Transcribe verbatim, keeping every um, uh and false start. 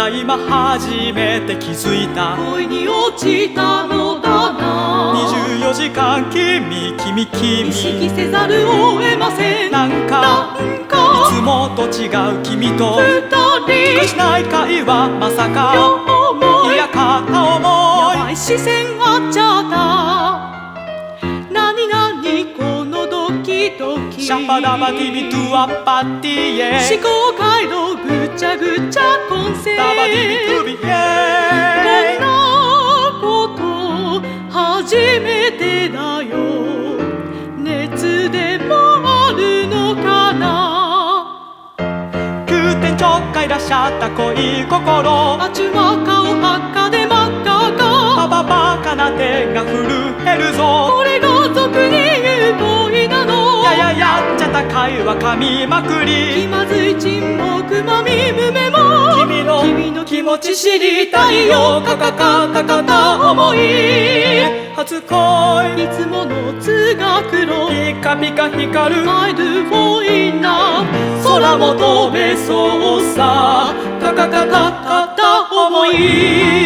だ今初めて気づいた。 恋に落ちたのだな。 にじゅうよじかん君君君意識せざるを得ません。 なんかなんいかつもと違う君と二人しない会話まさか両思いいや片思いやばい視線あっちゃった。なになにこのドキドキ。 シャンパダバディビトゥアパティエ思考回路ぐちゃぐちゃ混成。 ダバディビトゥビエこんなこと初めてだよ。熱でもあるのかな。 急転直下いらっしゃった恋心あちゅは顔真っ赤で真っ赤バか。 ババカな手が震えるぞ。 これが俗に言う恋なの。 やややっちゃった会話噛みまくり気まずい沈黙まみむめも君の君の気持ち知りたいたいよ。 よカカカカカカ思い初恋いつもの通学路ピカピカ光る I do for in love。 空も飛べそうさカカカカカカ思い